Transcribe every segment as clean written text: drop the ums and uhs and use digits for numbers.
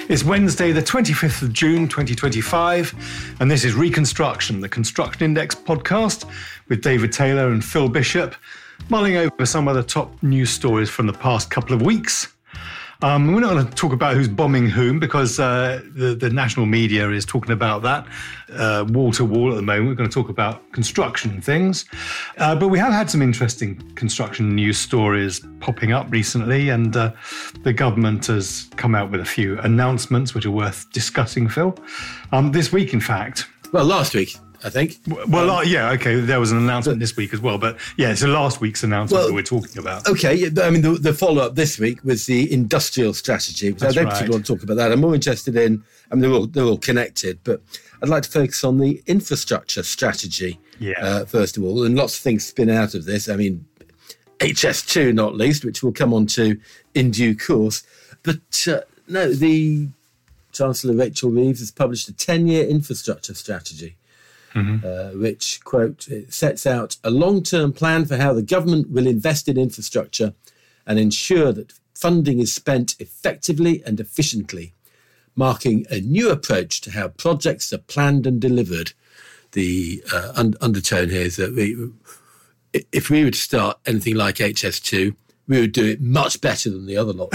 It's Wednesday, the 25th of June, 2025, and this is Reconstruction, the Construction Index podcast with David Taylor and Phil Bishop, mulling over some of the top news stories from the past couple of weeks. We're not going to talk about who's bombing whom because the national media is talking about that wall to wall at the moment. We're going to talk about construction things. But we have had some interesting construction news stories popping up recently, and the government has come out with a few announcements which are worth discussing, Phil. This week, in fact. Well, last week, I think. There was an announcement this week as well. But yeah, it's last week's announcement that we're talking about. Okay, I mean, the follow-up this week was the industrial strategy. So I don't particularly want to talk about that. I'm more interested in, I mean, they're all connected, but I'd like to focus on the infrastructure strategy, first of all. And lots of things spin out of this. I mean, HS2 not least, which we'll come on to in due course. But no, the Chancellor Rachel Reeves has published a 10-year infrastructure strategy. Which, quote, it sets out a long-term plan for how the government will invest in infrastructure and ensure that funding is spent effectively and efficiently, marking a new approach to how projects are planned and delivered. The undertone here is that if we were to start anything like HS2, we would do it much better than the other lot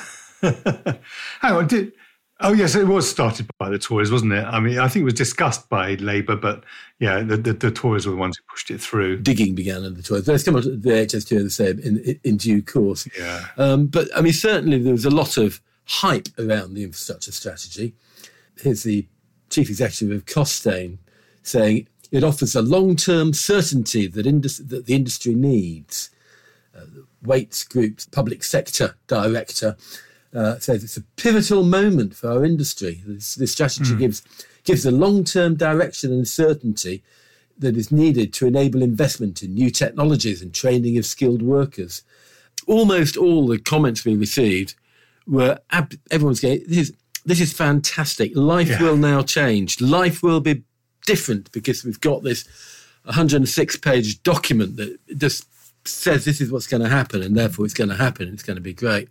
did. Hang on, Oh, yes, it was started by the Tories, wasn't it? I mean, I think it was discussed by Labour, but yeah, the Tories were the ones who pushed it through. Digging began under the Tories. Let's come on to the HS2 and say in due course. Yeah. But I mean, certainly there was a lot of hype around the infrastructure strategy. Here's the Chief Executive of Costain saying it offers a long-term certainty that the industry needs. Waits Group's public sector director says it's a pivotal moment for our industry. This strategy gives a long-term direction and certainty that is needed to enable investment in new technologies and training of skilled workers. Almost all the comments we received were, everyone's going, this is fantastic. Life will now change. Life will be different because we've got this 106-page document that just says this is what's going to happen and therefore it's going to happen. It's going to be great.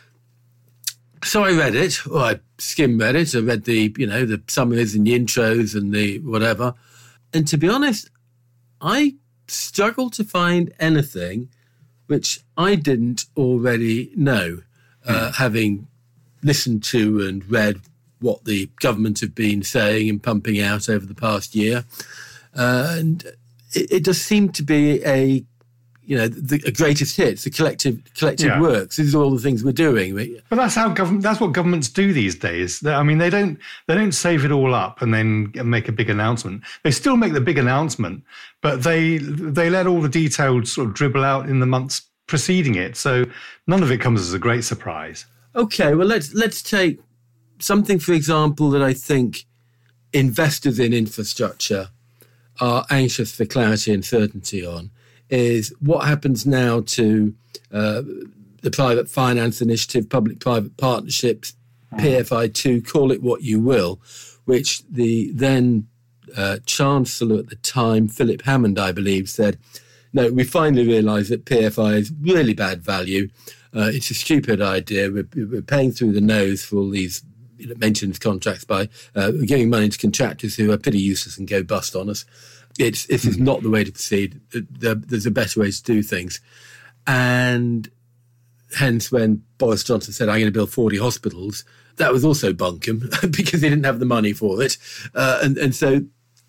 So I read it, or I skim-read it. I read the summaries and the intros and the whatever. And to be honest, I struggled to find anything which I didn't already know, having listened to and read what the government have been saying and pumping out over the past year. And it just seemed to be a greatest hits, the collective works. These are all the things we're doing. But that's what governments do these days. I mean, they don't save it all up and then make a big announcement. They still make the big announcement, but they let all the details sort of dribble out in the months preceding it. So none of it comes as a great surprise. Okay, well let's take something, for example, that I think investors in infrastructure are anxious for clarity and certainty on. Is what happens now to the private finance initiative, public-private partnerships, PFI2, call it what you will, which the then Chancellor at the time, Philip Hammond, I believe, said, no, we finally realised that PFI is really bad value. It's a stupid idea. We're paying through the nose for all these maintenance contracts by giving money to contractors who are pretty useless and go bust on us. This is not the way to proceed. There's a better way to do things. And hence when Boris Johnson said, I'm going to build 40 hospitals, that was also bunkum because he didn't have the money for it. And so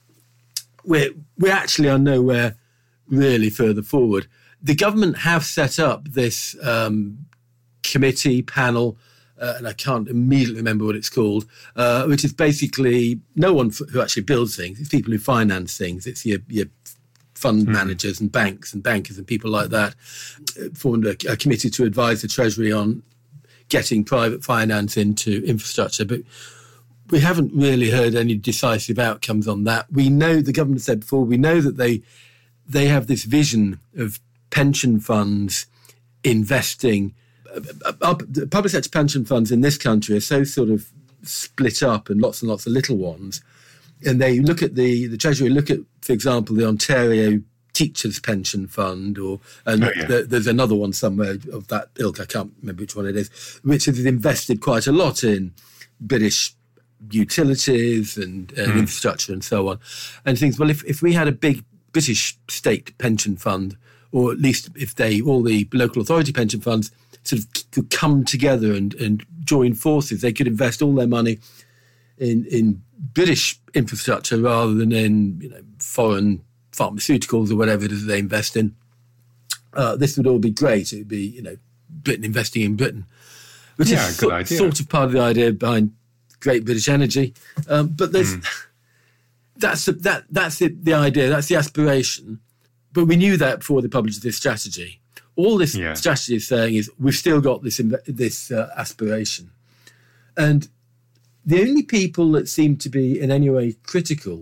we actually are nowhere really further forward. The government have set up this committee panel, and I can't immediately remember what it's called, which is basically no one who actually builds things. It's people who finance things. It's your fund managers and banks and bankers and people like that. Formed a committee to advise the Treasury on getting private finance into infrastructure. But we haven't really heard any decisive outcomes on that. We know, the government said before, we know that they have this vision of pension funds investing. Public sector pension funds in this country are so sort of split up and lots of little ones. And they look at the Treasury, look at, for example, the Ontario Teachers Pension Fund, there's another one somewhere of that ilk, I can't remember which one it is, which has invested quite a lot in British utilities and infrastructure and so on, and things. Well, if we had a big British state pension fund, or at least if all the local authority pension funds sort of could come together and join forces, they could invest all their money in British infrastructure rather than in foreign pharmaceuticals or whatever it is they invest in. This would all be great. It would be Britain investing in Britain, which is sort of part of the idea behind Great British Energy. But there's that's the idea. That's the aspiration. But we knew that before they published this strategy. All this strategy is saying is we've still got this aspiration, and the only people that seem to be in any way critical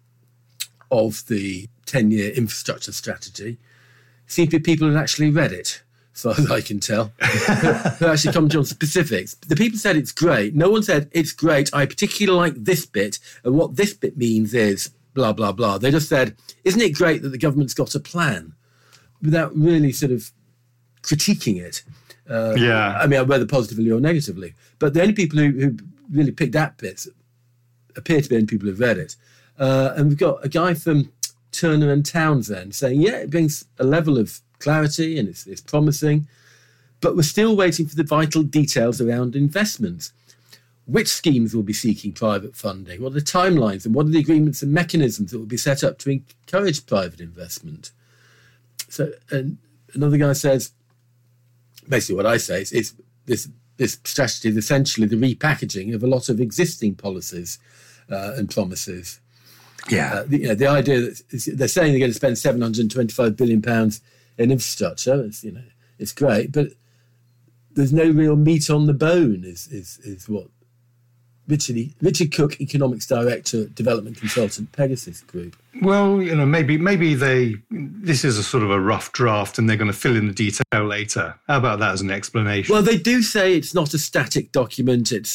of the 10-year infrastructure strategy seem to be people who actually read it, as far as I can tell, who actually comment on specifics. The people said it's great. No one said it's great. I particularly like this bit, and what this bit means is blah, blah, blah. They just said, isn't it great that the government's got a plan, without really sort of critiquing it. I mean, whether positively or negatively. But the only people who really picked that bit appear to be the only people who've read it. And we've got a guy from Turner and Townsend saying, it brings a level of clarity and it's promising, but we're still waiting for the vital details around investments. Which schemes will be seeking private funding? What are the timelines and what are the agreements and mechanisms that will be set up to encourage private investment? So, and another guy says, basically what I say is this strategy is essentially the repackaging of a lot of existing policies and promises. The idea that they're saying they're going to spend £725 billion in infrastructure, it's great, but there's no real meat on the bone is what Richard Cook, Economics Director at Development Consultant, Pegasus Group. Well, maybe this is a sort of a rough draft and they're going to fill in the detail later. How about that as an explanation? Well, they do say it's not a static document. I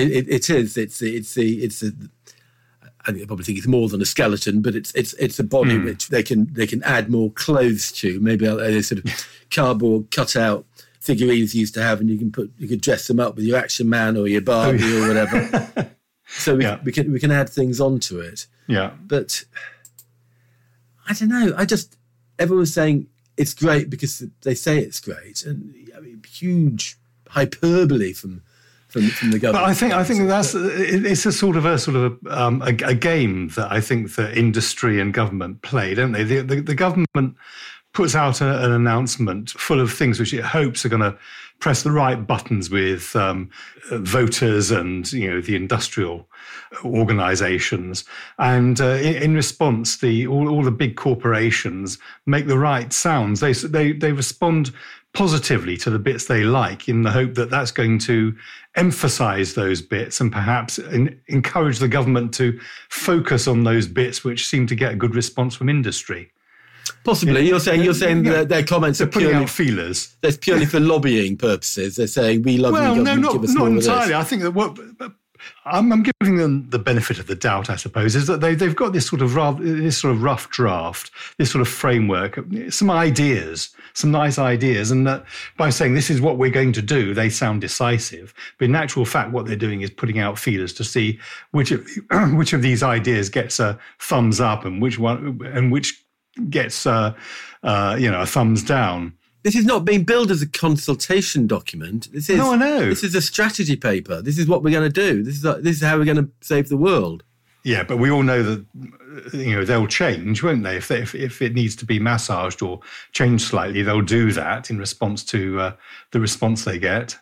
think they probably think it's more than a skeleton, but it's a body which they can add more clothes to. Maybe a sort of cardboard cutout figurines you used to have, and you could dress them up with your Action Man or your Barbie or whatever. So we can add things onto it. Yeah. But I don't know. Everyone's saying it's great because they say it's great, and huge hyperbole from the government. But I think it's a sort of a game that I think that industry and government play, don't they? The government puts out an announcement full of things which it hopes are going to press the right buttons with voters and the industrial organisations, and in response, all the big corporations make the right sounds. They respond positively to the bits they like, in the hope that that's going to emphasise those bits and perhaps encourage the government to focus on those bits which seem to get a good response from industry. Possibly. You're saying that their comments are putting out feelers. They're purely for lobbying purposes. They're saying we love you, government, give us more of this. Not entirely. I think that what I'm giving them the benefit of the doubt, I suppose, is that they've got this sort of rough draft, this sort of framework, some nice ideas, and that by saying this is what we're going to do, they sound decisive. But in actual fact, what they're doing is putting out feelers to see which of these ideas gets a thumbs up and which gets a thumbs down. This is not being billed as a consultation document. No, I know. This is a strategy paper. This is what we're going to do. This is how we're going to save the world. Yeah, but we all know that they'll change, won't they? If it needs to be massaged or changed slightly, they'll do that in response to the response they get.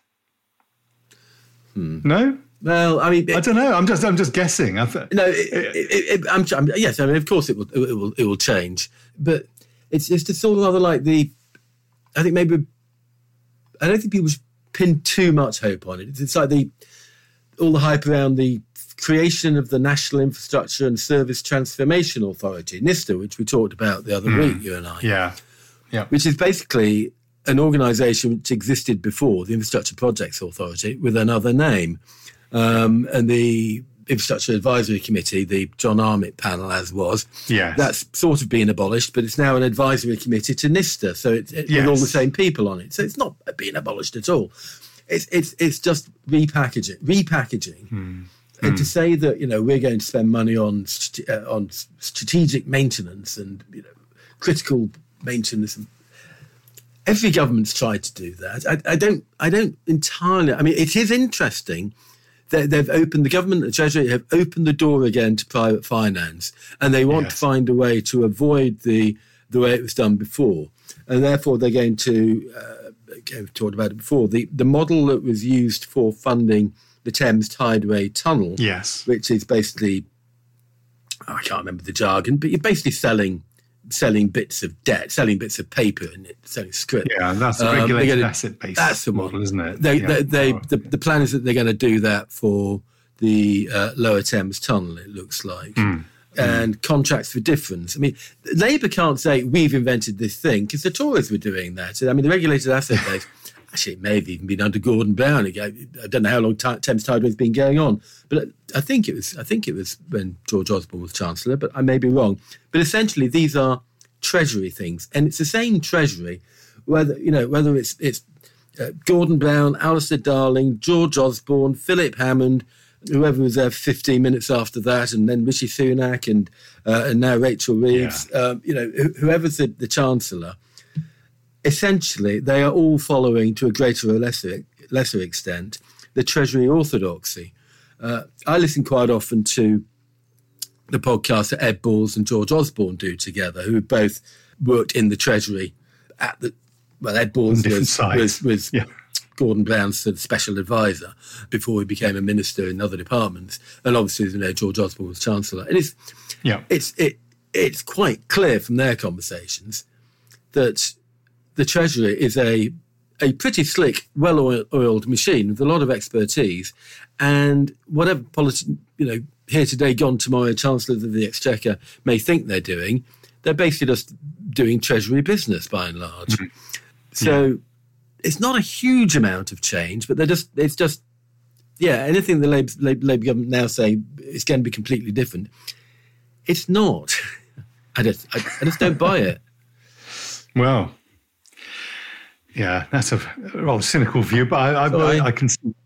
No. Well, I mean, I don't know. I'm just guessing. Yes, I mean, of course it will change, but it's just sort of rather like I don't think people should pin too much hope on it. It's like all the hype around the creation of the National Infrastructure and Service Transformation Authority, NISTA, which we talked about the other week, you and I. Yeah. Which is basically an organisation which existed before the Infrastructure Projects Authority with another name. And the Infrastructure Advisory Committee, the John Armitt panel, as was, that's sort of been abolished, but it's now an advisory committee to NISTA, so with all the same people on it. So it's not being abolished at all. it's just repackaging. And to say that, we're going to spend money on strategic maintenance and, critical maintenance. Every government's tried to do that. I don't entirely. I mean, it is interesting that the government, the Treasury, have opened the door again to private finance, and they want to find a way to avoid the way it was done before, and therefore they're going to. We've talked about it before. The model that was used for funding the Thames Tideway Tunnel, which is basically, I can't remember the jargon, but you're basically selling bits of debt, selling bits of paper, and selling script. Yeah, that's a regulated asset-based model, isn't it? The plan is that they're going to do that for the Lower Thames Tunnel, it looks like. And contracts for difference. I mean, Labour can't say we've invented this thing because the Tories were doing that. I mean, the regulated asset base, actually, it may have even been under Gordon Brown. I don't know how long Thames Tideway's been going on, but I think it was when George Osborne was Chancellor, but I may be wrong. But essentially, these are Treasury things, and it's the same Treasury, whether it's Gordon Brown, Alistair Darling, George Osborne, Philip Hammond, whoever was there 15 minutes after that, and then Rishi Sunak and now Rachel Reeves. Whoever's the Chancellor. Essentially, they are all following, to a greater or lesser extent, the Treasury orthodoxy. I listen quite often to the podcast that Ed Balls and George Osborne do together, who both worked in the Treasury Ed Balls was Gordon Brown's sort of special advisor before he became a minister in other departments, and obviously, George Osborne was Chancellor. And it's quite clear from their conversations that the Treasury is a pretty slick, well-oiled machine with a lot of expertise, and whatever here today, gone tomorrow, Chancellors of the Exchequer may think they're doing, they're basically just doing Treasury business by and large. So it's not a huge amount of change, but anything the Labour government now say is going to be completely different. It's not. I just don't buy it. Well, yeah, that's a rather cynical view, but I can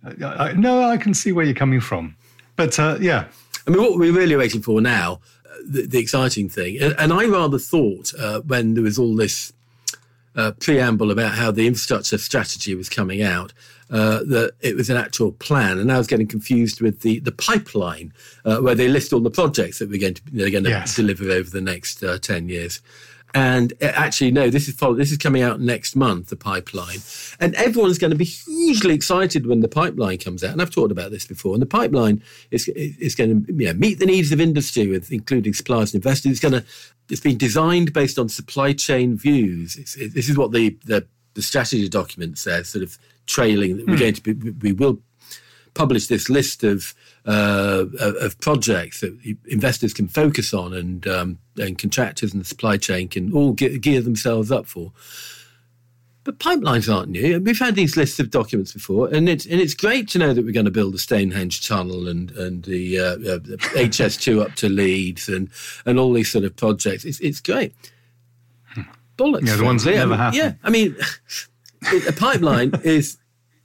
see where you're coming from. But I mean, what we're really waiting for now, the exciting thing, and I rather thought when there was all this preamble about how the infrastructure strategy was coming out, that it was an actual plan, and I was getting confused with the pipeline, where they list all the projects that they're going to deliver over the next 10 years. And actually, no, this is coming out next month, the pipeline. And everyone's going to be hugely excited when the pipeline comes out. And I've talked about this before. And the pipeline is going to meet the needs of industry, including suppliers and investors. It's been designed based on supply chain views. This is what the strategy document says, sort of trailing that we will publish this list of projects that investors can focus on, and contractors and the supply chain can all gear themselves up for. But pipelines aren't new. We've had these lists of documents before, and it's great to know that we're going to build a Stonehenge tunnel and the HS2 up to Leeds and all these sort of projects. It's great. Bollocks. Yeah, the ones that never happen. Yeah, I mean, a pipeline is.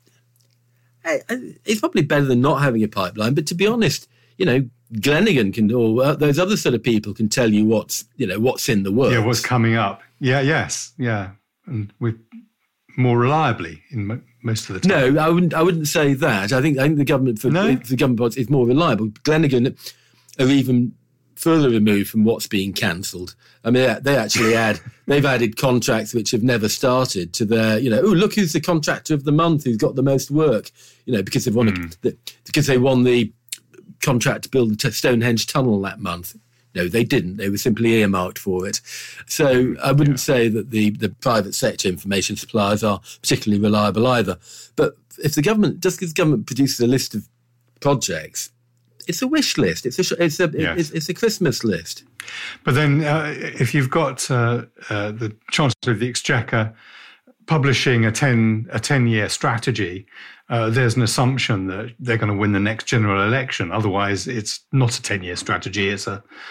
It's probably better than not having a pipeline, but to be honest, Glenigan can, or those other sort of people can tell you what's in the works. Yeah, what's coming up. And with more reliably in most of the time. No, I wouldn't say that. I think the government for the government is more reliable. Glenigan are even further removed from what's being cancelled. I mean, they've added contracts which have never started to their, look who's the contractor of the month, who's got the most work, because they won the contract to build the Stonehenge tunnel that month. No, they didn't. They were simply earmarked for it. So I wouldn't say that the private sector information suppliers are particularly reliable either. But if the government, just because the government produces a list of projects, it's a wish list. It's a Christmas list. But then, if you've got the Chancellor of the Exchequer publishing a 10-year strategy, there's an assumption that they're going to win the next general election. Otherwise, it's not a 10-year strategy. It's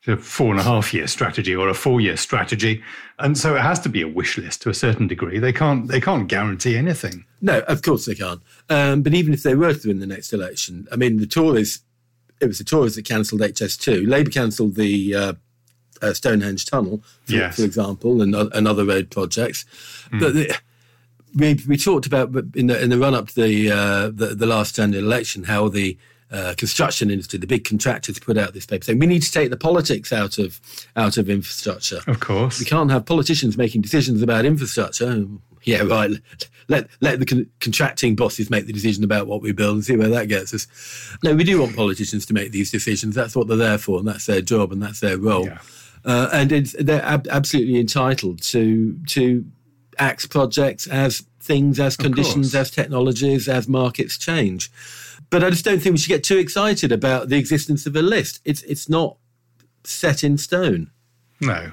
a 4.5-year strategy or a 4-year strategy. And so it has to be a wish list to a certain degree. They can't guarantee anything. No, of course they can't. But even if they were to win the next election, I mean, it was the Tories that cancelled HS2. Labour cancelled the Stonehenge Tunnel, for example, and other road projects. But we talked about in the run-up to the last general election how the construction industry, the big contractors, put out this paper saying we need to take the politics out of infrastructure. Of course, we can't have politicians making decisions about infrastructure. Yeah, right. Let the contracting bosses make the decision about what we build and see where that gets us. No, we do want politicians to make these decisions. That's what they're there for, and that's their job, and that's their role. Yeah. And they're absolutely entitled to axe projects as things, as conditions, as technologies, as markets change. But I just don't think we should get too excited about the existence of a list. It's not set in stone. No.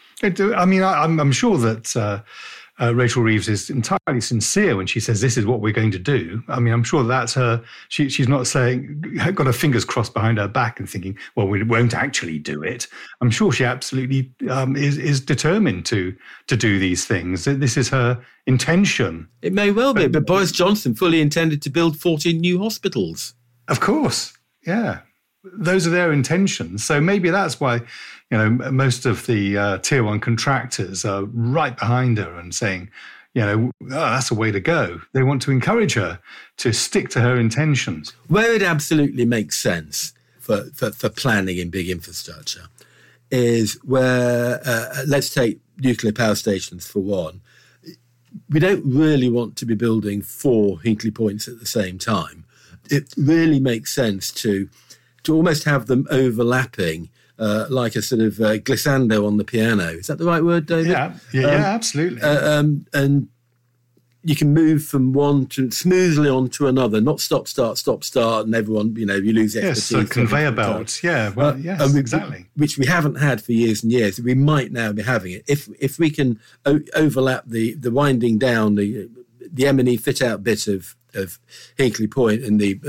I'm sure that Rachel Reeves is entirely sincere when she says this is what we're going to do. I mean, I'm sure that's her. She's not got her fingers crossed behind her back and thinking, well, we won't actually do it. I'm sure she absolutely is determined to do these things. This is her intention. It may well be, but Boris Johnson fully intended to build 14 new hospitals. Of course, yeah. Those are their intentions. So maybe that's why, most of the tier one contractors are right behind her and saying, that's a way to go. They want to encourage her to stick to her intentions. Where it absolutely makes sense for planning in big infrastructure is where, let's take nuclear power stations for one. We don't really want to be building 4 Hinkley Points at the same time. It really makes sense to almost have them overlapping, like a sort of glissando on the piano. Is that the right word, David? Yeah, absolutely. And you can move from one to smoothly on to another, not stop, start, and everyone, you lose expertise. Yes, a conveyor belt. Yeah, well, yes, exactly. Which we haven't had for years and years. We might now be having it. If we can overlap the winding down, the M&E fit-out bit of Hinkley Point and the,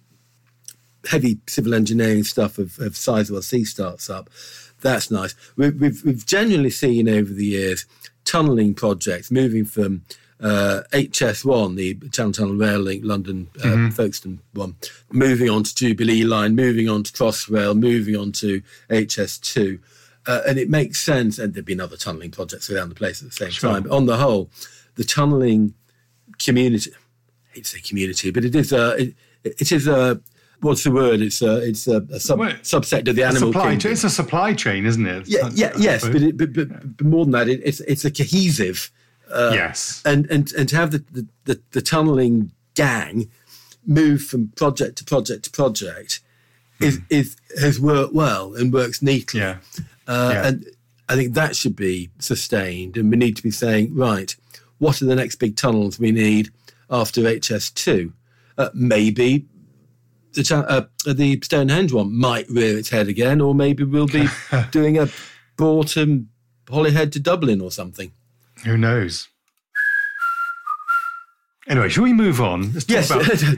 heavy civil engineering stuff of Sizewell C starts up. That's nice. We've generally seen over the years tunnelling projects moving from HS1, the Channel Tunnel Rail Link, London Folkestone one, moving on to Jubilee Line, moving on to Crossrail, moving on to HS2. And it makes sense, and there've been other tunnelling projects around the place at the same time. But on the whole, the tunnelling community, I hate to say community, but it is a what's the word? It's a subset of the animal kingdom. It's a supply chain, isn't it? Yes, but more than that, it's a cohesive. Yes, and to have the tunnelling gang move from project to project to project has worked well and works neatly. Yeah. And I think that should be sustained, and we need to be saying, right, what are the next big tunnels we need after HS2? Maybe the Stonehenge one might rear its head again, or maybe we'll be doing a Broughton, Holyhead to Dublin or something. Who knows? Anyway, shall we move on? Let's talk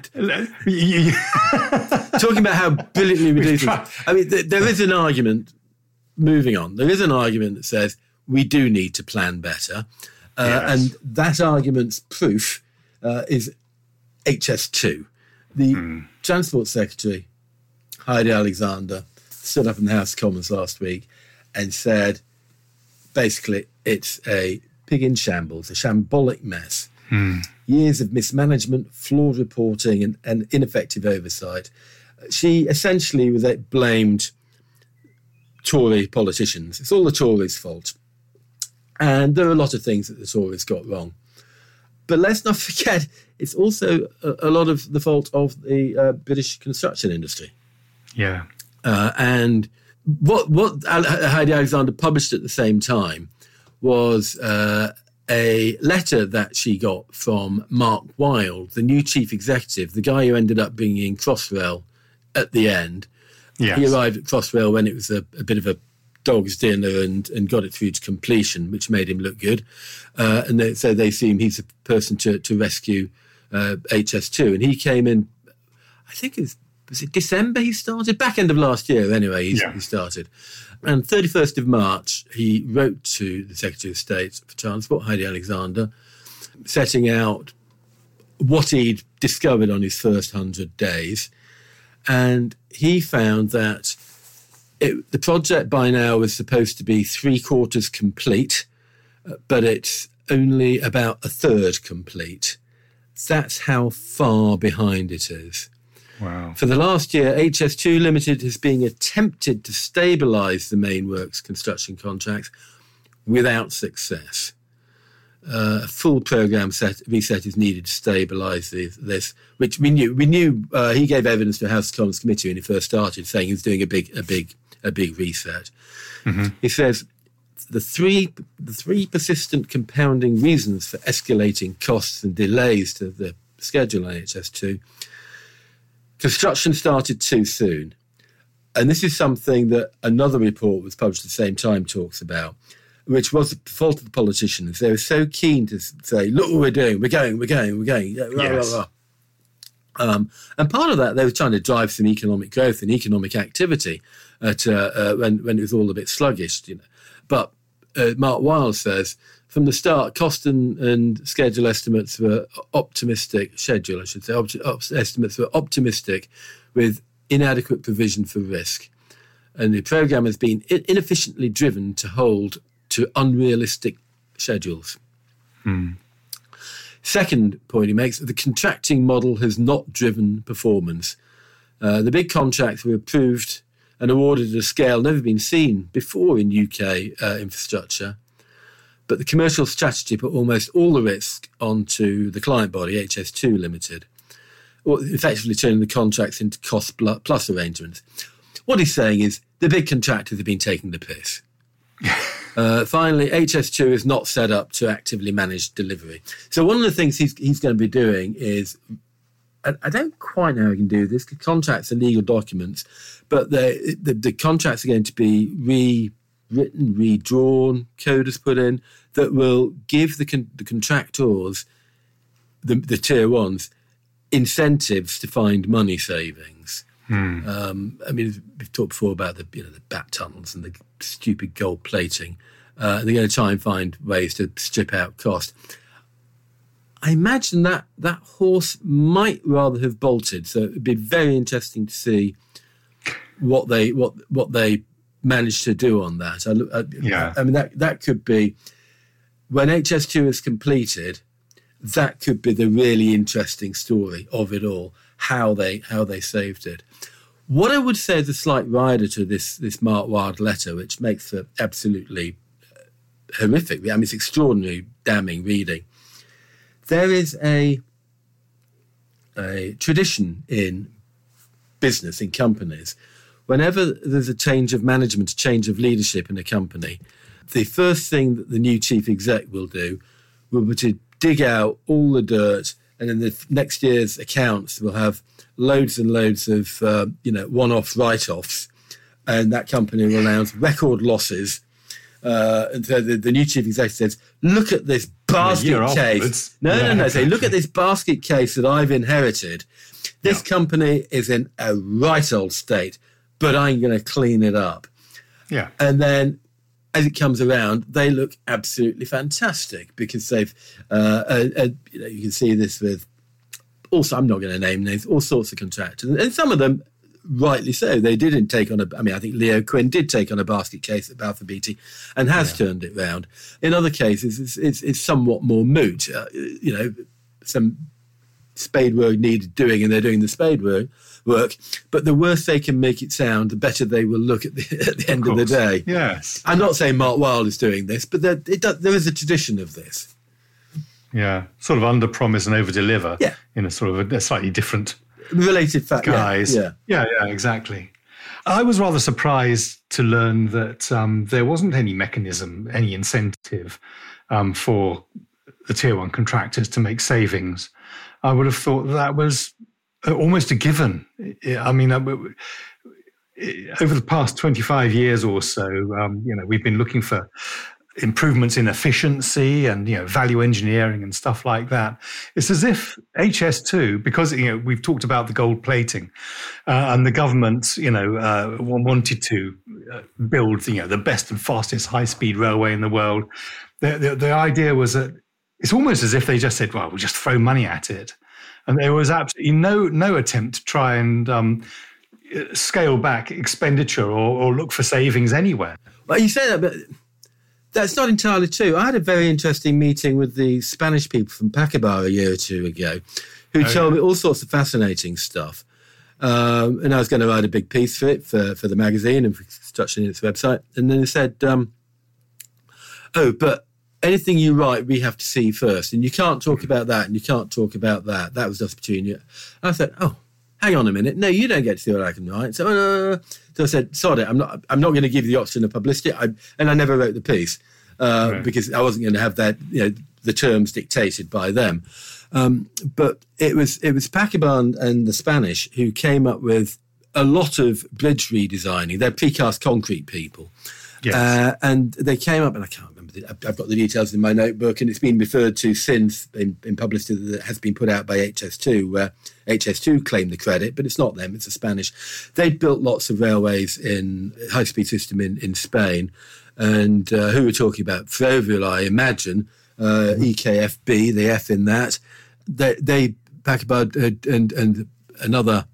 about talking about how brilliantly we do things. I mean, there is an argument. Moving on, there is an argument that says we do need to plan better, and that argument's proof is HS2. The Transport Secretary, Heidi Alexander, stood up in the House of Commons last week and said, basically, it's a pig in shambles, a shambolic mess. Years of mismanagement, flawed reporting and ineffective oversight. She essentially blamed Tory politicians. It's all the Tories' fault. And there are a lot of things that the Tories got wrong. But let's not forget, it's also a lot of the fault of the British construction industry. Yeah. And what Heidi Alexander published at the same time was a letter that she got from Mark Wilde, the new chief executive, the guy who ended up bringing Crossrail at the end. Yes. He arrived at Crossrail when it was a bit of a dog's dinner and got it through to completion, which made him look good. And so they assume he's the person to rescue HS2. And he came in, I think it was was it December he started? Back end of last year, anyway, he started. And 31st of March, he wrote to the Secretary of State for Transport, Heidi Alexander, setting out what he'd discovered on his first 100 days. And he found that the project by now was supposed to be 3/4 complete, but it's only about a third complete. That's how far behind it is. Wow. For the last year, HS2 Limited has been attempted to stabilise the main works construction contracts without success. A full programme reset is needed to stabilise this, which we knew. He gave evidence to the House of Commons Committee when he first started, saying he was doing a big reset. Mm-hmm. He says the three persistent compounding reasons for escalating costs and delays to the schedule on HS2. Construction started too soon. And this is something that another report was published at the same time talks about, which was the fault of the politicians. They were so keen to say, look what we're doing, we're going. Yes. And part of that, they were trying to drive some economic growth and economic activity when it was all a bit sluggish. But Mark Wilde says, from the start, cost and schedule estimates were optimistic, estimates were optimistic with inadequate provision for risk. And the programme has been inefficiently driven to hold to unrealistic schedules. Second point he makes, the contracting model has not driven performance. The big contracts were approved and awarded at a scale never been seen before in UK infrastructure. But the commercial strategy put almost all the risk onto the client body, HS2 Limited, or effectively turning the contracts into cost plus arrangements. What he's saying is the big contractors have been taking the piss. Finally, HS2 is not set up to actively manage delivery. So one of the things he's going to be doing is, I don't quite know how he can do this, because contracts are legal documents, but the contracts are going to be rewritten, redrawn, code is put in, that will give the contractors, the tier ones, incentives to find money savings. We've talked before about the bat tunnels and the stupid gold plating. They're going to try and find ways to strip out cost. I imagine that horse might rather have bolted. So it'd be very interesting to see what they managed to do on that. That could be, when HS2 is completed, that could be the really interesting story of it all, how they saved it. What I would say is a slight rider to this Mark Wilde letter, which makes for absolutely horrific. I mean, it's extraordinary, damning reading. There is a tradition in business, in companies, whenever there's a change of management, a change of leadership in a company, the first thing that the new chief exec will do will be to dig out all the dirt, and in the next year's accounts will have loads and loads of one-off write-offs, and that company will announce record losses. And so the new chief executive says, look at this basket case. No. Say, look at this basket case that I've inherited. This company is in a right old state, but I'm going to clean it up. Yeah. And then as it comes around, they look absolutely fantastic because they've, you can see this with, also, I'm not going to name names, all sorts of contractors. And some of them, rightly so, they didn't take on I think Leo Quinn did take on a basket case at Balfour Beatty and has turned it round. In other cases, it's somewhat more moot. Some spade work needed doing and they're doing the spade work. But the worse they can make it sound, the better they will look at the end of the day. Yes. I'm not saying Mark Wilde is doing this, but there is a tradition of this. Yeah, sort of under-promise and over-deliver. Yeah. In a sort of a slightly different related fact. guise. Yeah, exactly. I was rather surprised to learn that there wasn't any mechanism, any incentive for the Tier 1 contractors to make savings. I would have thought that was almost a given. I mean, over the past 25 years or so, we've been looking for improvements in efficiency and, value engineering and stuff like that. It's as if HS2, because, we've talked about the gold plating and the government, wanted to build, the best and fastest high-speed railway in the world. The idea was that it's almost as if they just said, well, we'll just throw money at it. And there was absolutely no attempt to try and scale back expenditure or look for savings anywhere. Well, you say that, but that's not entirely true. I had a very interesting meeting with the Spanish people from Pachybar a year or two ago who told me all sorts of fascinating stuff. And I was going to write a big piece for it, for the magazine and for Construction Index website. And then they said, but anything you write, we have to see first. And you can't talk about that and you can't talk about that. That was just between you. And I said, hang on a minute. No, you don't get to see what I can write. So I said, sorry, I'm not going to give you the option of publicity. And I never wrote the piece because I wasn't going to have that, the terms dictated by them. But it was Pachybar and the Spanish who came up with a lot of bridge redesigning. They're precast concrete people. Yes. And they came up, and I can't remember. I've got the details in my notebook, and it's been referred to since in publicity that has been put out by HS2, where HS2 claimed the credit, but it's not them, it's the Spanish. They'd built lots of railways in high-speed system in Spain, and who we're talking about? Ferrovial, I imagine, EKFB, the F in that. They Pachybar and another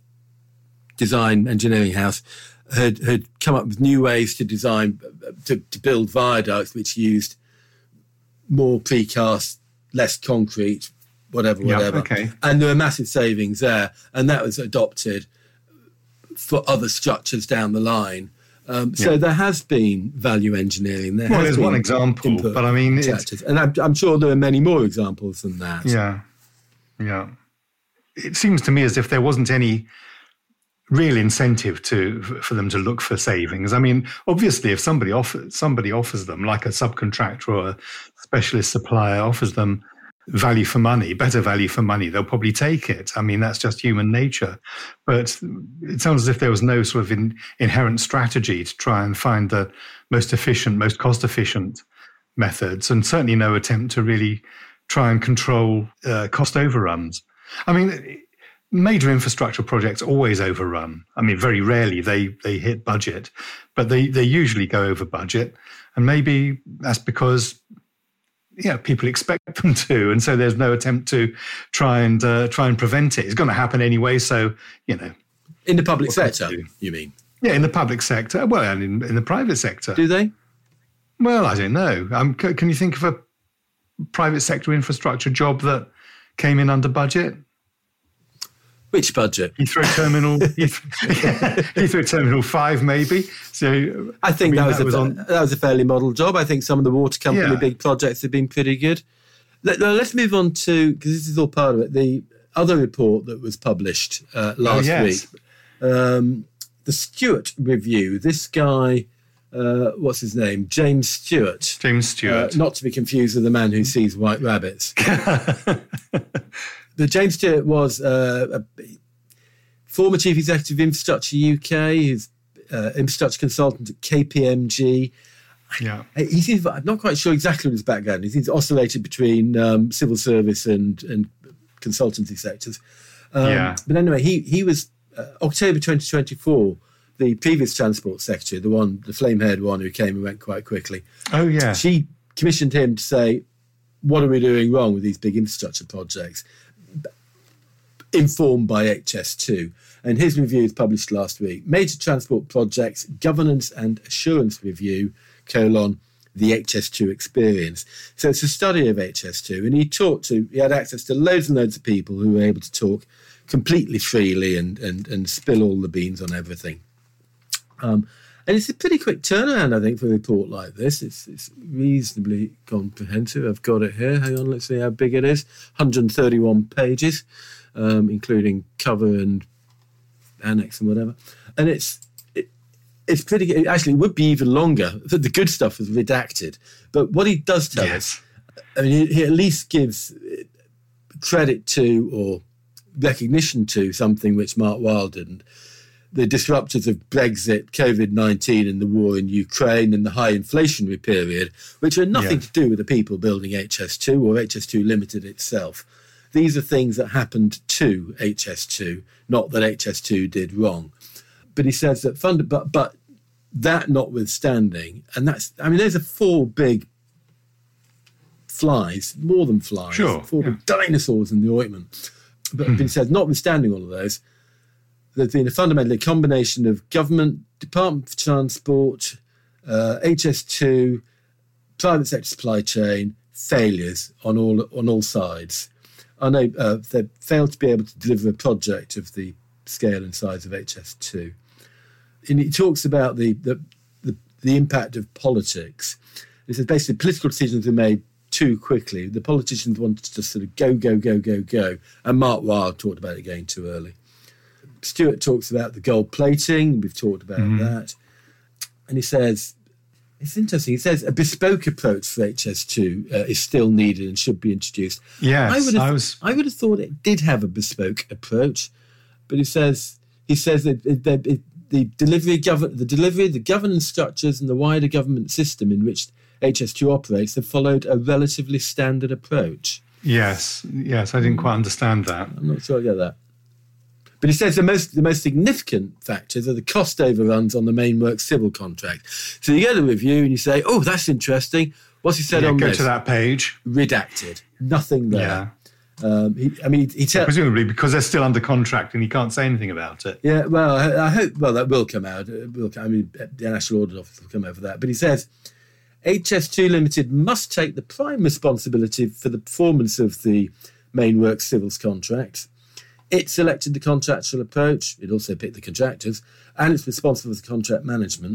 design engineering house had come up with new ways to design, to build viaducts which used more precast, less concrete, whatever. Okay. And there were massive savings there. And that was adopted for other structures down the line. So there has been value engineering. There's one example, but I mean... And I'm sure there are many more examples than that. Yeah. It seems to me as if there wasn't any real incentive for them to look for savings. I mean, obviously, if somebody offers them, like a subcontractor or a specialist supplier offers them value for money, better value for money, they'll probably take it. I mean, that's just human nature. But it sounds as if there was no sort of inherent strategy to try and find the most efficient, most cost-efficient methods, and certainly no attempt to really try and control cost overruns. I mean, major infrastructure projects always overrun. I mean, very rarely they hit budget, but they usually go over budget. And maybe that's because people expect them to, and so there's no attempt to try and prevent it. It's going to happen anyway. So in the public sector, you mean? Yeah, in the public sector. Well, and in the private sector. Do they? Well, I don't know. Can you think of a private sector infrastructure job that came in under budget? Which budget? Heathrow Terminal 5, maybe. So I think that was a fairly model job. I think some of the water company big projects have been pretty good. Let's move on to, because this is all part of it, the other report that was published last week. The Stewart Review. This guy, what's his name? James Stewart. Not to be confused with the man who sees white rabbits. The James Stewart was a former chief executive of Infrastructure UK. He's infrastructure consultant at KPMG. Yeah, I'm not quite sure exactly what his background is. He's oscillated between civil service and consultancy sectors. But anyway, he was October 2024. The previous transport secretary, the flame-haired one who came and went quite quickly. Oh yeah, she commissioned him to say, "What are we doing wrong with these big infrastructure projects?" Informed by HS2. And his review was published last week. Major Transport Projects, Governance and Assurance Review, the HS2 Experience. So it's a study of HS2. And he had access to loads and loads of people who were able to talk completely freely and spill all the beans on everything. And it's a pretty quick turnaround, I think, for a report like this. It's reasonably comprehensive. I've got it here. Hang on, let's see how big it is. 131 pages. Including cover and annex and whatever. And it's pretty good. Actually, it would be even longer. The good stuff was redacted. But what he does tell us, I mean, he at least gives credit to or recognition to something which Mark Wilde didn't. the disruptors of Brexit, COVID-19 and the war in Ukraine and the high inflationary period, which are nothing to do with the people building HS2 or HS2 Limited itself. These are things that happened to HS2, not that HS2 did wrong. But he says that but that notwithstanding, and those are four big flies, more than flies, four big dinosaurs in the ointment. But he says, notwithstanding all of those, there's been fundamentally a combination of government, Department for Transport, HS2, private sector supply chain failures on all sides. I know they failed to be able to deliver a project of the scale and size of HS2. And he talks about the impact of politics. He says basically political decisions were made too quickly. The politicians wanted to just sort of go. And Mark Wilde talked about it going too early. Stuart talks about the gold plating. We've talked about that. And he says, it's interesting, he says a bespoke approach for HS2 is still needed and should be introduced. Yes, I would have thought it did have a bespoke approach, but he says that the delivery, the governance structures and the wider government system in which HS2 operates have followed a relatively standard approach. Yes, I didn't quite understand that. I'm not sure I get that. But he says the most significant factors are the cost overruns on the main works civil contract. So you get a review and you say, oh, that's interesting. What's he said on this? Go to that page. Redacted. Nothing there. He presumably because they're still under contract and he can't say anything about it. Yeah, well, I hope, that will come out. The National Audit Office will come over that. But he says, HS2 Limited must take the prime responsibility for the performance of the main works civils contract. It selected the contractual approach. It also picked the contractors, and it's responsible for the contract management.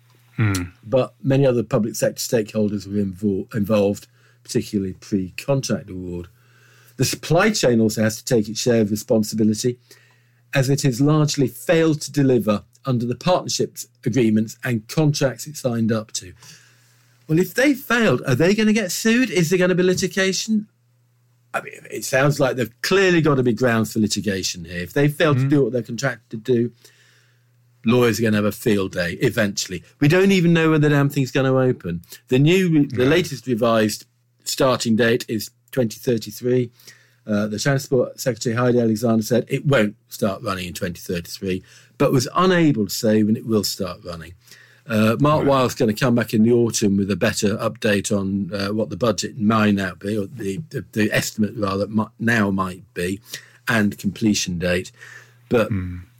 But many other public sector stakeholders were involved, particularly pre-contract award. The supply chain also has to take its share of responsibility, as it has largely failed to deliver under the partnerships agreements and contracts it signed up to. Well, if they failed, are they going to get sued? Is there going to be litigation? I mean, it sounds like they've clearly got to be grounds for litigation here. If they fail to do what they're contracted to do, lawyers are going to have a field day eventually. We don't even know when the damn thing's going to open. The latest revised starting date is 2033. The Transport Secretary Heidi Alexander said it won't start running in 2033, but was unable to say when it will start running. Mark Wilde's going to come back in the autumn with a better update on what the budget might now be, or the estimate rather now might be, and completion date. But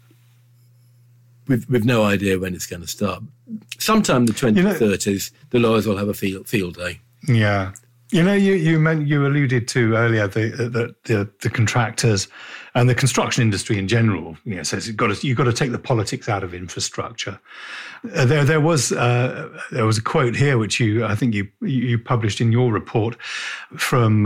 we've no idea when it's going to start. Sometime in the 2030s, the lawyers will have a field day. Yeah. You alluded to earlier the contractors and the construction industry in general. Says you've got to take the politics out of infrastructure. There was a quote here which I think you published in your report from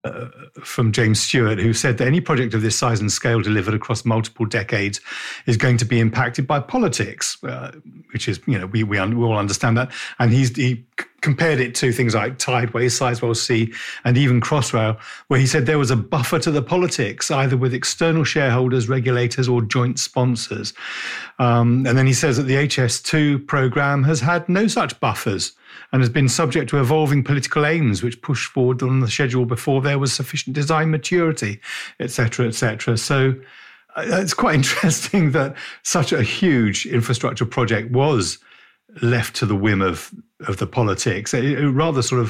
James Stewart, who said that any project of this size and scale delivered across multiple decades is going to be impacted by politics, which is we all understand that, and he compared it to things like Tideways, Sizewell C, and even Crossrail, where he said there was a buffer to the politics, either with external shareholders, regulators, or joint sponsors. And then he says that the HS2 programme has had no such buffers and has been subject to evolving political aims, which pushed forward on the schedule before there was sufficient design maturity, et cetera, et cetera. So it's quite interesting that such a huge infrastructure project was left to the whim of the politics. It rather sort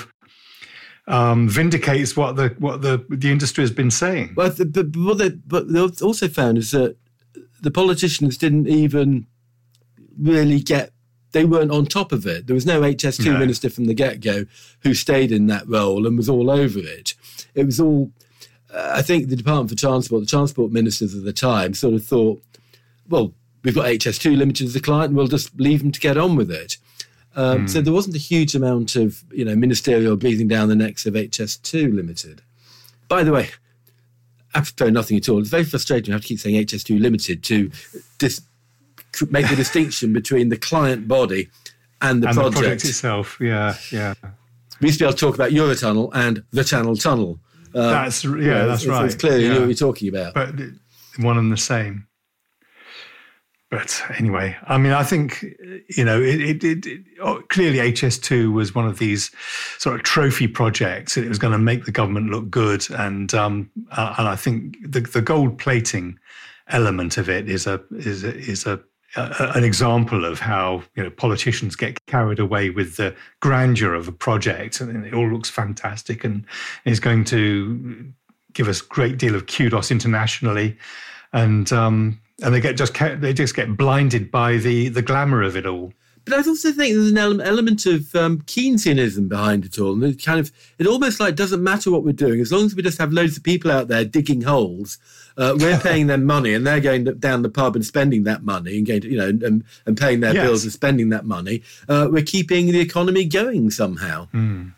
of vindicates what the industry has been saying. But what they also found is that the politicians didn't even really they weren't on top of it. There was no HS2 minister from the get-go who stayed in that role and was all over it. It was all, I think the Department for Transport, the transport ministers at the time sort of thought, well, we've got HS2 Limited as a client and we'll just leave them to get on with it. So there wasn't a huge amount of ministerial breathing down the necks of HS2 Limited. By the way, apropos nothing at all, it's very frustrating to have to keep saying HS2 Limited to make the distinction between the client body and the project. The project itself, yeah. We used to be able to talk about Eurotunnel and the Channel Tunnel. That's right. It's clear you know what you're talking about. But one and the same. But anyway, I mean, I think, clearly HS2 was one of these sort of trophy projects. It was going to make the government look good. And I think the gold plating element of it is an example of how politicians get carried away with the grandeur of a project, and it all looks fantastic and is going to give us a great deal of kudos internationally, and they just get blinded by the glamour of it all. But I also think there's an element of Keynesianism behind it all. And it almost like doesn't matter what we're doing. As long as we just have loads of people out there digging holes, we're paying them money and they're going down the pub and spending that money and going to, and paying their bills and spending that money. We're keeping the economy going somehow. Mm.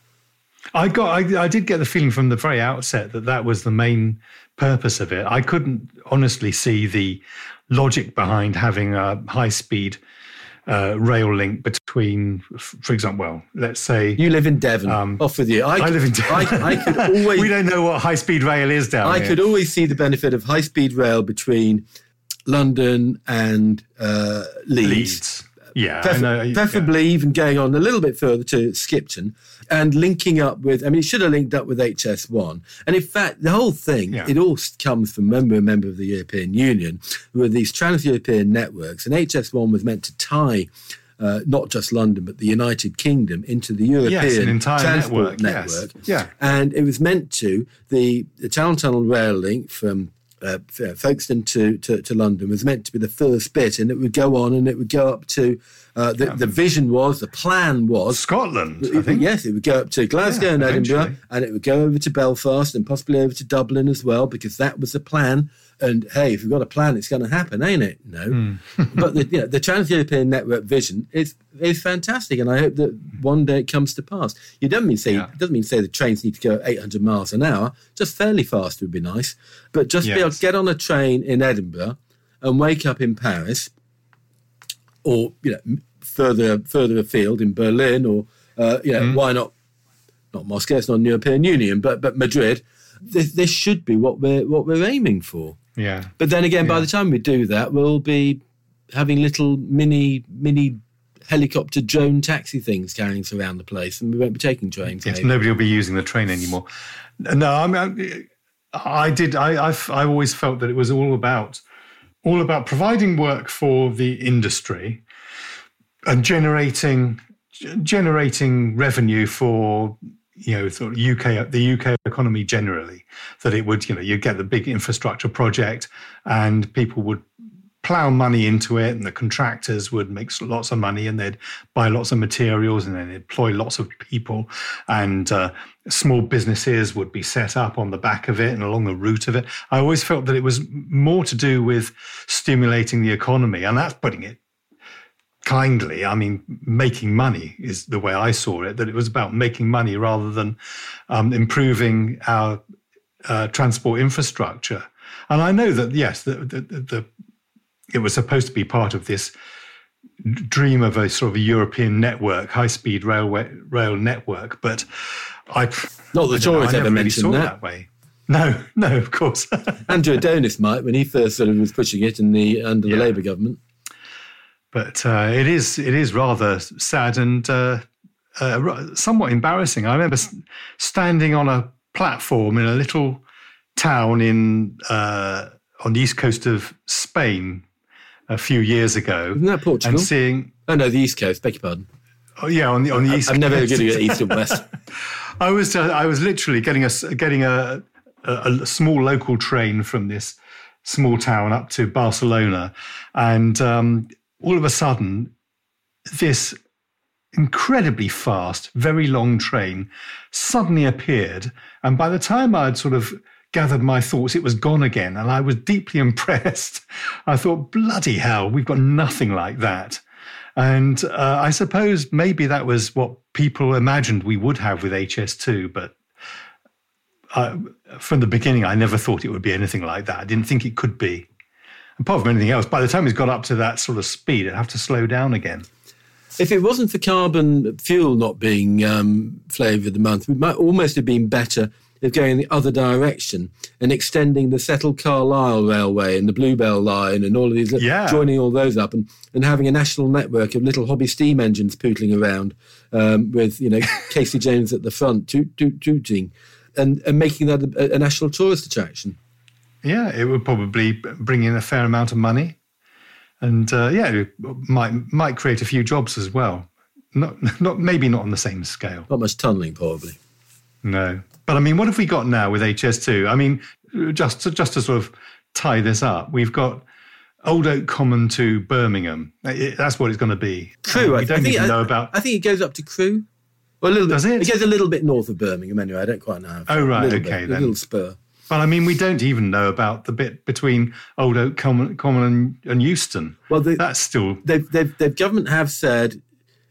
I did get the feeling from the very outset that was the main purpose of it. I couldn't honestly see the logic behind having a high-speed rail link between, for example, let's say... You live in Devon, off with you. I live in Devon. I could always... We don't know what high-speed rail is down here. I could always see the benefit of high-speed rail between London and Leeds. Yeah, preferably even going on a little bit further to Skipton and linking up with, it should have linked up with HS1. And in fact, the whole thing, it all comes from a member of the European Union with these trans-European networks. And HS1 was meant to tie not just London, but the United Kingdom into the European transport network. Yes. Yeah. And it was meant to, the Channel Tunnel rail link from Folkestone to London was meant to be the first bit, and it would go on and it would go up to the vision was, the plan was Scotland, I think. Yes, it would go up to Glasgow and Edinburgh, and it would go over to Belfast and possibly over to Dublin as well, because that was the plan. And hey, if you've got a plan, it's going to happen, ain't it? No. But the Trans-European Network vision is fantastic, and I hope that one day it comes to pass. It doesn't mean say the trains need to go 800 miles an hour. Just fairly fast would be nice. But just be able to get on a train in Edinburgh and wake up in Paris, or further afield in Berlin, or why not Moscow? It's not the European Union, but Madrid. This should be what we're aiming for. Yeah. But then again, by the time we do that, we'll be having little mini helicopter drone taxi things carrying us around the place, and we won't be taking trains. Yes, nobody will be using the train anymore. No, I've always felt that it was all about providing work for the industry and generating revenue for sort of the UK economy generally. That it would, you'd get the big infrastructure project and people would plow money into it, and the contractors would make lots of money, and they'd buy lots of materials, and then they'd employ lots of people, and small businesses would be set up on the back of it and along the route of it. I always felt that it was more to do with stimulating the economy, and that's putting it kindly. Making money is the way I saw it, that it was about making money rather than improving our transport infrastructure. And I know that, yes, it was supposed to be part of this dream of a sort of a European network, high-speed rail network, but not the Tories ever mentioned that way. No, of course. Andrew Adonis might, when he first sort of was pushing it under the Labour government. But it is rather sad and somewhat embarrassing. I remember standing on a platform in a little town on the east coast of Spain a few years ago. Isn't that Portugal? And seeing... Oh, no, the east coast, beg your pardon. Oh, yeah, on the east coast. I'm never going to get east or west. I was literally getting a small local train from this small town up to Barcelona, and all of a sudden, this incredibly fast, very long train suddenly appeared, and by the time I'd sort of gathered my thoughts, it was gone again, and I was deeply impressed. I thought, bloody hell, we've got nothing like that. And I suppose maybe that was what people imagined we would have with HS2, but from the beginning, I never thought it would be anything like that. I didn't think it could be. Apart from anything else, by the time it's got up to that sort of speed, it'd have to slow down again. If it wasn't for carbon fuel not being flavour of the month, we might almost have been better if going in the other direction and extending the Settle Carlisle Railway and the Bluebell Line and all of these, joining all those up and having a national network of little hobby steam engines pootling around with, Casey Jones at the front tooting and making that a national tourist attraction. Yeah, it would probably bring in a fair amount of money. And it might create a few jobs as well. Maybe not on the same scale. Not much tunnelling, probably. No. But I mean, what have we got now with HS2? I mean, just to sort of tie this up, we've got Old Oak Common to Birmingham. That's what it's going to be. Crewe. We don't even know about. I think it goes up to Crewe. Well, a little Does bit. it? It goes a little bit north of Birmingham anyway. I don't quite know. Oh, right. Okay, then. A little spur. But I mean, we don't even know about the bit between Old Oak Common and Euston. Well, that's still. The government have said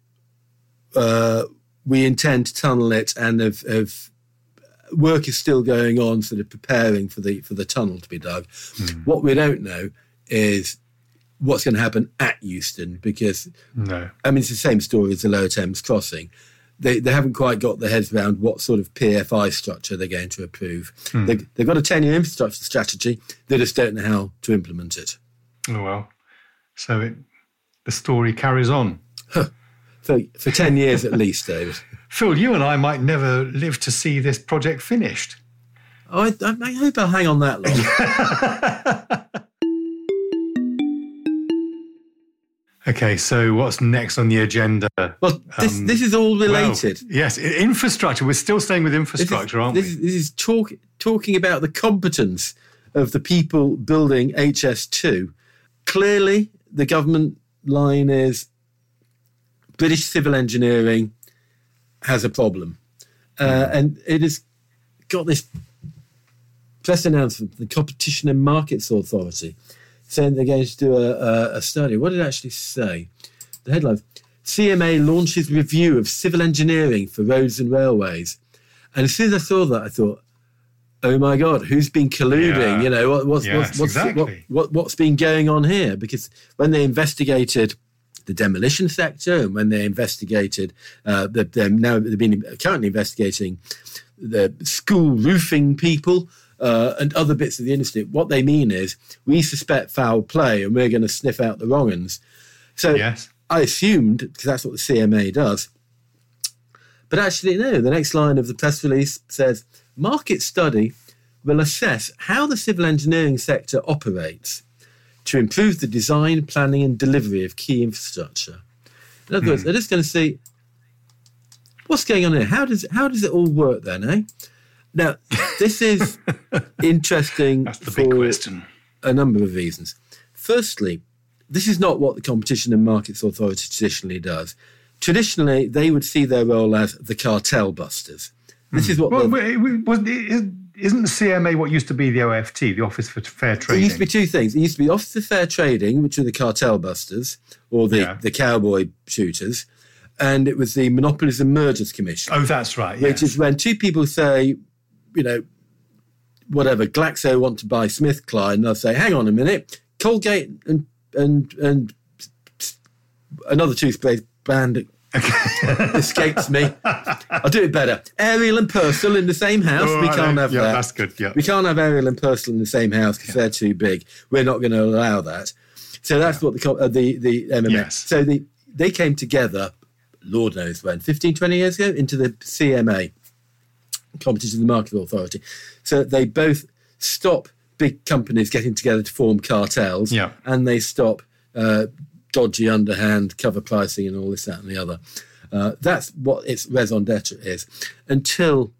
we intend to tunnel it, and work is still going on, sort of preparing for the tunnel to be dug. What we don't know is what's going to happen at Euston, because it's the same story as the Lower Thames Crossing. They haven't quite got their heads around what sort of PFI structure they're going to approve. They've got a 10-year infrastructure strategy. They just don't know how to implement it. Oh, well. So the story carries on. For 10 years at least, David. Phil, you and I might never live to see this project finished. I hope I'll hang on that long. Okay, so what's next on the agenda? Well, this is all related. Well, yes, infrastructure. We're still staying with infrastructure, aren't we? This is talking about the competence of the people building HS2. Clearly, the government line is British civil engineering has a problem. And it has got this press announcement from the Competition and Markets Authority saying they're going to do a study. What did it actually say? The headline, CMA launches review of civil engineering for roads and railways. And as soon as I saw that, I thought, oh my God, who's been colluding? Yeah. What's been going on here? Because when they investigated the demolition sector and when they investigated, they've been currently investigating the school roofing people, and other bits of the industry, what they mean is we suspect foul play and we're going to sniff out the wrong uns. So I assumed, because that's what the CMA does. But actually, no, the next line of the press release says, market study will assess how the civil engineering sector operates to improve the design, planning and delivery of key infrastructure. In other words, they're just going to see what's going on here. How does it all work then, eh? Now, this is interesting. That's the big question. A number of reasons. Firstly, this is not what the Competition and Markets Authority traditionally does. Traditionally, they would see their role as the cartel busters. This is what. Isn't the CMA what used to be the OFT, the Office for Fair Trading? It used to be two things. It used to be the Office for Fair Trading, which were the cartel busters or the cowboy shooters, and it was the Monopolies and Mergers Commission. Oh, that's right. Which is when two people say, whatever, Glaxo want to buy SmithKline, and they'll say, hang on a minute, Colgate and another toothpaste brand escapes me. I'll do it better. Ariel and Purcell in the same house. We can't have that. That's good. Yeah. We can't have Ariel and Purcell in the same house because they're too big. We're not going to allow that. So that's what the MMA. Yes. So they came together, Lord knows when, 15, 20 years ago, into the CMA, Competition and Market Authority. So they both stop big companies getting together to form cartels, and they stop dodgy underhand cover pricing and all this, that and the other. That's what its raison d'etre is. Until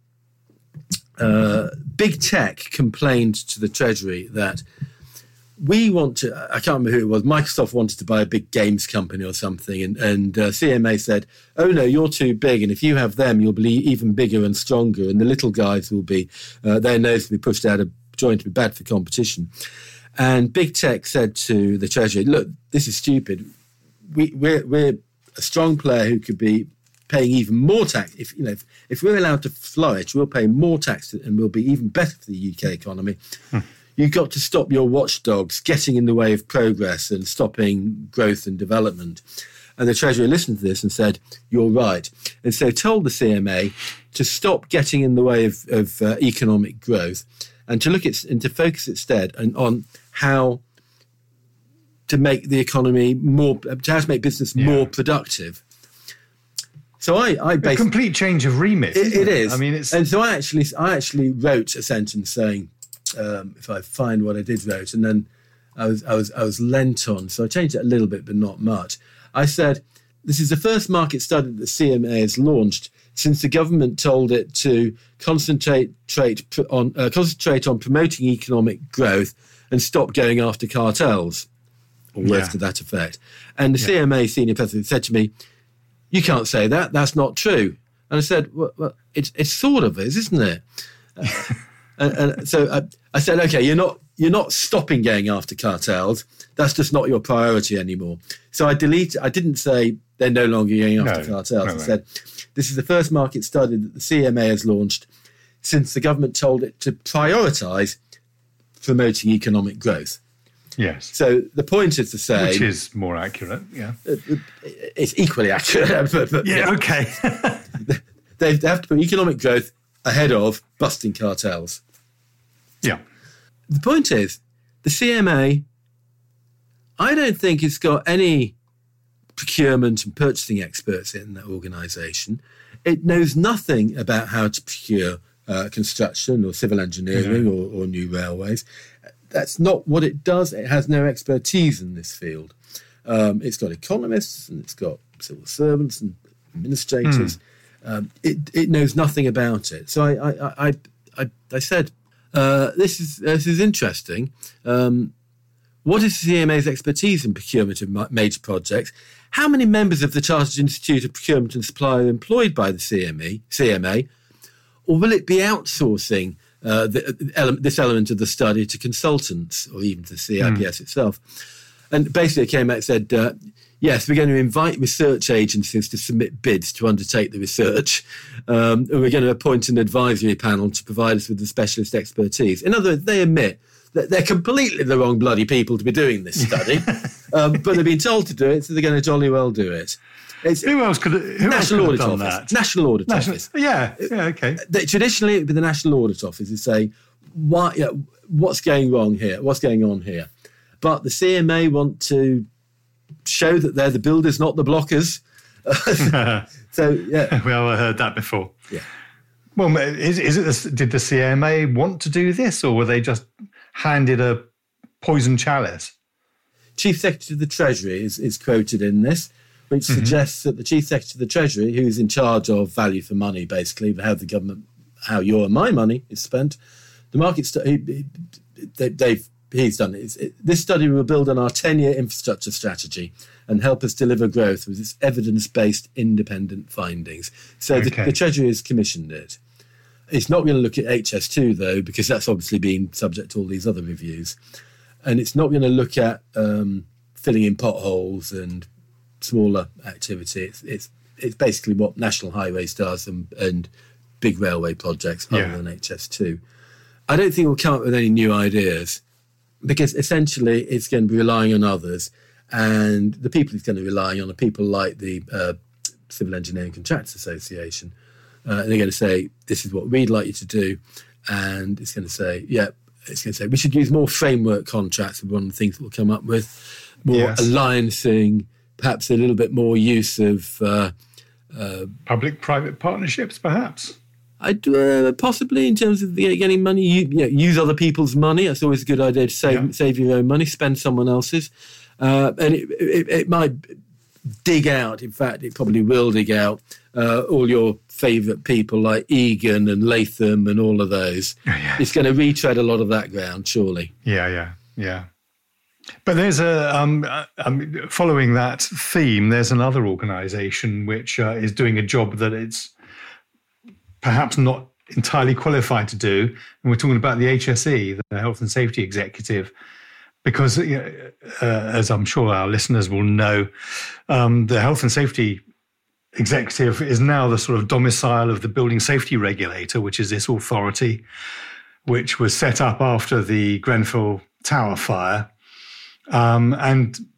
big tech complained to the Treasury that we want to, I can't remember who it was, Microsoft wanted to buy a big games company or something, and CMA said, oh no, you're too big, and if you have them, you'll be even bigger and stronger, and the little guys will be, their nose will be pushed out of joint to be bad for competition. And big tech said to the Treasury, look, this is stupid. We're a strong player who could be paying even more tax. If we're allowed to flourish, we'll pay more tax and we'll be even better for the UK economy. You've got to stop your watchdogs getting in the way of progress and stopping growth and development. And the Treasury listened to this and said, you're right. And so told the CMA to stop getting in the way of economic growth and to to focus instead on how to make the economy how to make business more productive. So I basically... A complete change of remit. It is. I mean, it's... And so I actually wrote a sentence saying, if I find what I did wrote, and then I was lent on. So I changed it a little bit, but not much. I said, this is the first market study that the CMA has launched since the government told it to concentrate on promoting economic growth and stop going after cartels, or words to that effect. And the CMA senior president said to me, you can't say that. That's not true. And I said, well it sort of is, isn't it? And so I said, okay, you're not stopping going after cartels. That's just not your priority anymore. So I didn't say they're no longer going after cartels. I said, this is the first market study that the CMA has launched since the government told it to prioritise promoting economic growth. Yes. So the point is to say... Which is more accurate, yeah. It's equally accurate. But okay. They have to put economic growth ahead of busting cartels. Yeah. The point is, the CMA, I don't think it's got any procurement and purchasing experts in that organisation. It knows nothing about how to procure construction or civil engineering or new railways. That's not what it does. It has no expertise in this field. It's got economists and it's got civil servants and administrators. It knows nothing about it. So I said, this is interesting. What is the CMA's expertise in procurement of major projects? How many members of the Chartered Institute of Procurement and Supply are employed by the CMA? Or will it be outsourcing this element of the study to consultants or even to the CIPS itself? And basically it came out and said, yes, we're going to invite research agencies to submit bids to undertake the research. And we're going to appoint an advisory panel to provide us with the specialist expertise. In other words, they admit that they're completely the wrong bloody people to be doing this study, but they've been told to do it, so they're going to jolly well do it. Who else could have done that? National Audit Office. Yeah, okay. Traditionally, it would be the National Audit Office who say, what's going wrong here? What's going on here? But the CMA want to show that they're the builders, not the blockers. So, yeah. Well, I heard that before. Yeah. Well, did the CMA want to do this, or were they just handed a poison chalice? Chief Secretary of the Treasury is quoted in this, which suggests that the Chief Secretary of the Treasury, who's in charge of value for money, basically, how your and my money is spent, the market he's done it. This study will build on our 10-year infrastructure strategy and help us deliver growth with its evidence-based independent findings. So the Treasury has commissioned it. It's not going to look at HS2, though, because that's obviously been subject to all these other reviews. And it's not going to look at filling in potholes and smaller activity. It's basically what National Highways does and big railway projects other than HS2. I don't think we'll come up with any new ideas because essentially it's going to be relying on others, and the people it's going to be relying on are people like the Civil Engineering Contractors Association. And they're going to say, this is what we'd like you to do. And it's going to say, we should use more framework contracts with one of the things that we'll come up with, more alliancing, perhaps a little bit more use of... public-private partnerships, perhaps? Possibly in terms of getting money. Use other people's money. That's always a good idea to save your own money, spend someone else's. And it might dig out, in fact, it probably will dig out all your favourite people like Egan and Latham and all of those. It's going to retread a lot of that ground, surely. Yeah. But there's following that theme, there's another organisation which is doing a job that it's perhaps not entirely qualified to do. And we're talking about the HSE, the Health and Safety Executive, because as I'm sure our listeners will know, the Health and Safety Executive is now the sort of domicile of the Building Safety Regulator, which is this authority which was set up after the Grenfell Tower fire. And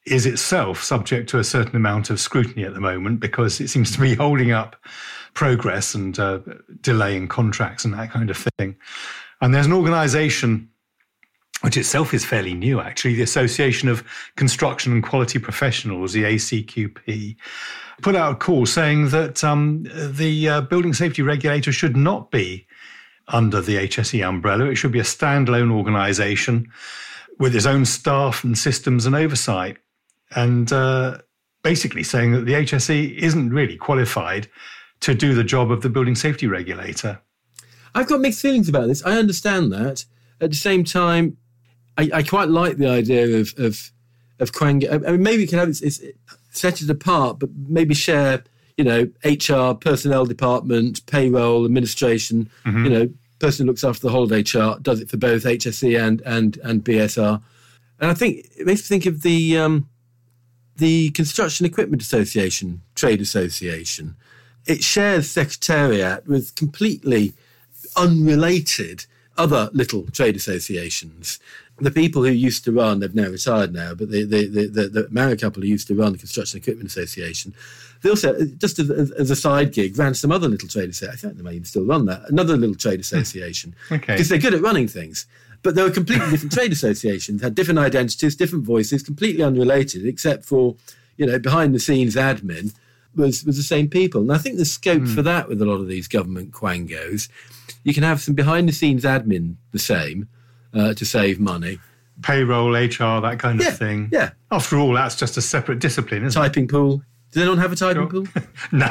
is itself subject to a certain amount of scrutiny at the moment because it seems to be holding up progress and delaying contracts and that kind of thing. And there's an organisation which itself is fairly new, actually, the Association of Construction and Quality Professionals, the ACQP, put out a call saying that the building safety regulator should not be under the HSE umbrella. It should be a standalone organisation with its own staff and systems and oversight. And basically saying that the HSE isn't really qualified to do the job of the building safety regulator. I've got mixed feelings about this. I understand that. At the same time, I quite like the idea of Quango. I mean, maybe we can have it set it apart, but maybe share, HR, personnel department, payroll, administration, person who looks after the holiday chart, does it for both HSE and BSR. And I think it makes me think of the Construction Equipment Association, trade association. It shares secretariat with completely unrelated other little trade associations. The people who used to run, they've now retired now, but the married couple who used to run the Construction Equipment Association, they also, just as a side gig, ran some other little trade association. I think they may even still run that, another little trade association. Okay. Because they're good at running things. But they were completely different trade associations, had different identities, different voices, completely unrelated, except for, behind the scenes admin was the same people. And I think there's scope for that with a lot of these government quangos. You can have some behind the scenes admin the same to save money. Payroll, HR, that kind of thing. Yeah. After all, that's just a separate discipline, isn't Typing pool. Does anyone have a typing pool? No.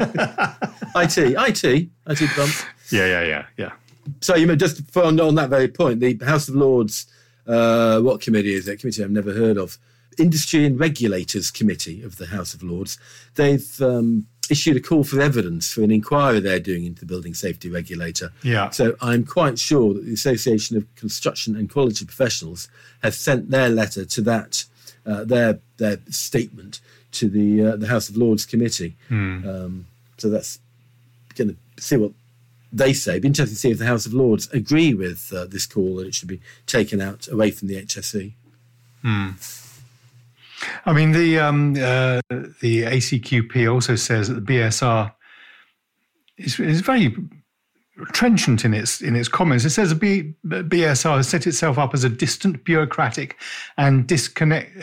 IT bump. Yeah. So just on that very point, the House of Lords, what committee is it? Committee I've never heard of. Industry and Regulators Committee of the House of Lords. They've issued a call for evidence for an inquiry they're doing into the building safety regulator. Yeah. So I'm quite sure that the Association of Construction and Quality Professionals have sent their letter to that, their statement to the House of Lords Committee. So that's going to see what they say. It'd be interesting to see if the House of Lords agree with this call that it should be taken out away from the HSE. I mean, the ACQP also says that the BSR is very trenchant in its comments. It says the BSR has set itself up as a distant, bureaucratic, and disconnected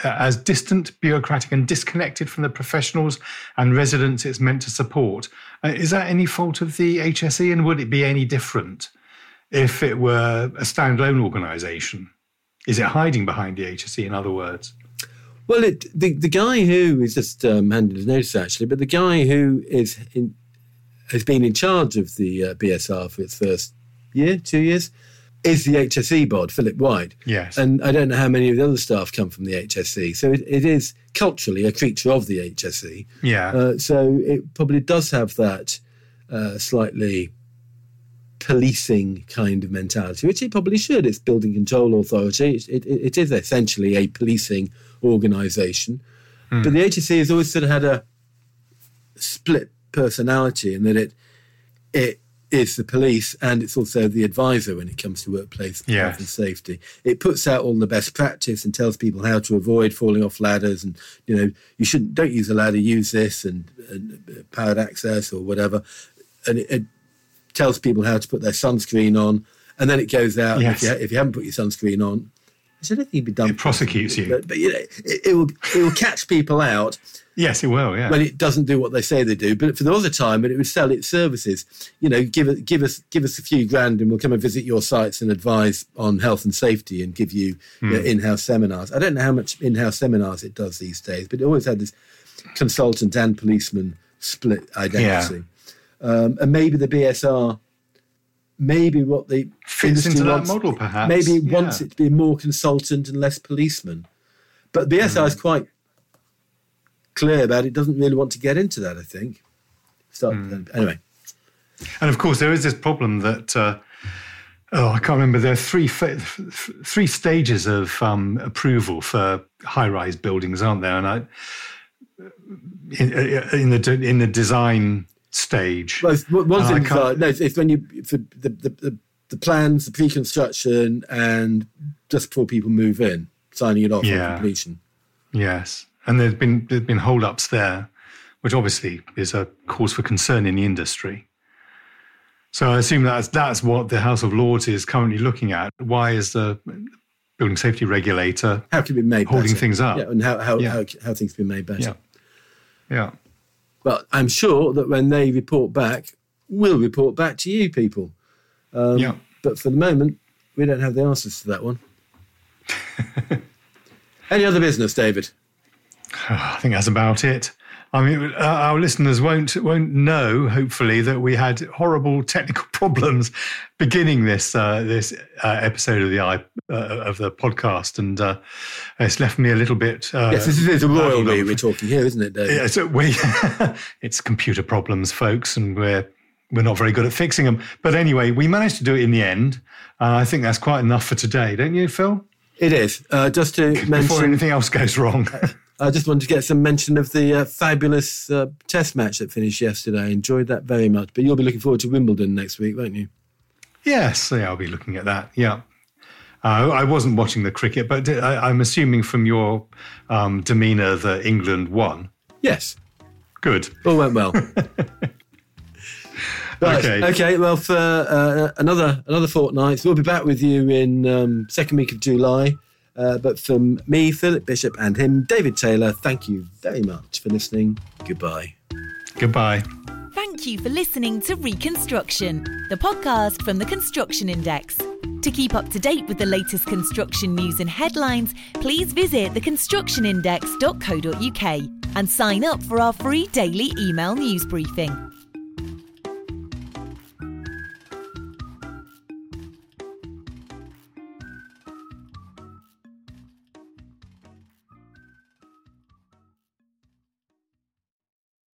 from the professionals and residents it's meant to support. Is that any fault of the HSE, and would it be any different if it were a standalone organisation? Is it hiding behind the HSE, in other words? Well, the guy who is just handed his notice, actually, but the guy who has been in charge of the BSR for its first 2 years, is the HSE bod, Philip White. Yes. And I don't know how many of the other staff come from the HSE. So it is culturally a creature of the HSE. Yeah. So it probably does have that slightly policing kind of mentality, which it probably should. It's building control authority. It is essentially a policing organisation. But the HSE has always sort of had a split personality in that it is the police and it's also the advisor when it comes to workplace health and safety. It puts out all the best practice and tells people how to avoid falling off ladders, and don't use a ladder, use this and powered access or whatever. And it tells people how to put their sunscreen on, and then it goes out. Yes. If you haven't put your sunscreen on, I don't think you'd be done. It prosecutes you. But it will catch people out. Yes, it will, yeah. When it doesn't do what they say they do. But for the other time, when it would sell its services, give us a few grand and we'll come and visit your sites and advise on health and safety and give you in-house seminars. I don't know how much in-house seminars it does these days, but it always had this consultant and policeman split identity. And maybe the BSR, maybe what the fits into that model, perhaps. Maybe it wants it to be more consultant and less policeman. But BSR is quite clear about it. Doesn't really want to get into that, I think. Anyway. And of course, there is this problem that, I can't remember, there are three stages of approval for high-rise buildings, aren't there? And in the design stage. Well, one's in design. No, it's when you for the plans, the pre-construction, and just before people move in, signing it off for completion. Yes. And there's been hold-ups there, which obviously is a cause for concern in the industry. So I assume that's what the House of Lords is currently looking at. Why is the building safety regulator how can it be made holding better? things up? Yeah, and how things can be made better. Yeah. But I'm sure that when they report back, we'll report back to you people. But for the moment, we don't have the answers to that one. Any other business, David? I think that's about it. I mean, our listeners won't know, hopefully, that we had horrible technical problems beginning this episode of the podcast, and it's left me a little bit. Yes, this is a royal we're talking here, isn't it, David? Yeah, so it's computer problems, folks, and we're not very good at fixing them. But anyway, we managed to do it in the end. I think that's quite enough for today, don't you, Phil? It is. Just to mention, before anything else goes wrong. I just wanted to get some mention of the fabulous test match that finished yesterday. I enjoyed that very much. But you'll be looking forward to Wimbledon next week, won't you? Yes, I'll be looking at that, yeah. I wasn't watching the cricket, but I'm assuming from your demeanour that England won. Yes. Good. All went well. Right. Okay. Well, for another fortnight, we'll be back with you in second week of July. But from me, Philip Bishop, and him, David Taylor, thank you very much for listening. Goodbye. Goodbye. Thank you for listening to Reconstruction, the podcast from the Construction Index. To keep up to date with the latest construction news and headlines, please visit theconstructionindex.co.uk and sign up for our free daily email news briefing.